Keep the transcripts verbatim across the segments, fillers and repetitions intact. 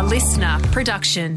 listener production.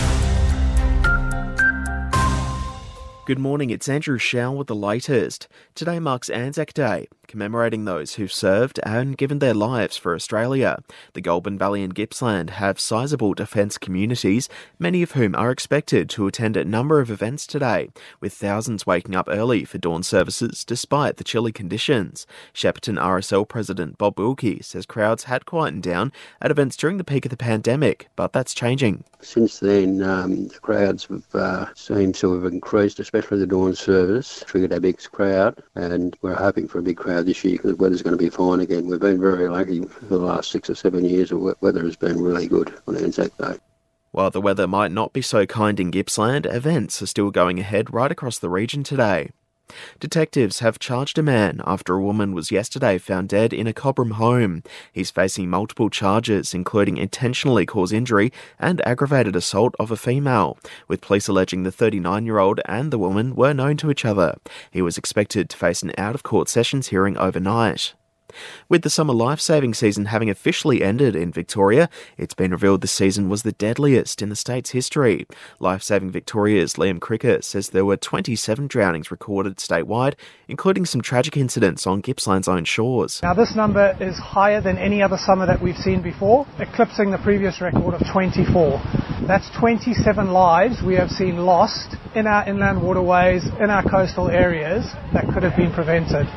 Good morning, it's Andrew Shao with the latest. Today marks Anzac Day, commemorating those who've served and given their lives for Australia. The Goulburn Valley and Gippsland have sizable defence communities, many of whom are expected to attend a number of events today, with thousands waking up early for dawn services despite the chilly conditions. Shepparton R S L President Bob Wilkie says crowds had quietened down at events during the peak of the pandemic, but that's changing. Since then, um, the crowds have uh, seemed to have increased, especially the dawn service, triggered our big crowd, and we're hoping for a big crowd this year because the weather's going to be fine again. We've been very lucky for the last six or seven years. The weather has been really good on Anzac Day. While the weather might not be so kind in Gippsland, events are still going ahead right across the region today. Detectives have charged a man after a woman was yesterday found dead in a Cobram home. He's facing multiple charges, including intentionally caused injury and aggravated assault of a female, with police alleging the thirty-nine-year-old and the woman were known to each other. He was expected to face an out-of-court sessions hearing overnight. With the summer life-saving season having officially ended in Victoria, it's been revealed the season was the deadliest in the state's history. Life-Saving Victoria's Liam Cricket says there were twenty-seven drownings recorded statewide, including some tragic incidents on Gippsland's own shores. Now this number is higher than any other summer that we've seen before, eclipsing the previous record of twenty-four. That's twenty-seven lives we have seen lost in our inland waterways, in our coastal areas, that could have been prevented.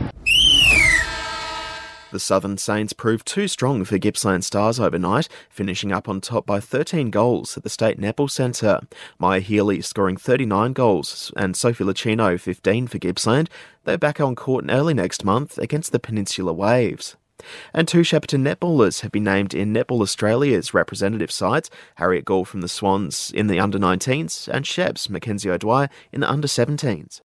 The Southern Saints proved too strong for Gippsland Stars overnight, finishing up on top by thirteen goals at the State Netball Centre. Maya Healy scoring thirty-nine goals and Sophie Lucchino fifteen for Gippsland. They're back on court early next month against the Peninsula Waves. And two Shepparton netballers have been named in Netball Australia's representative sides, Harriet Gall from the Swans in the under nineteens and Sheps Mackenzie O'Dwyer in the under seventeens.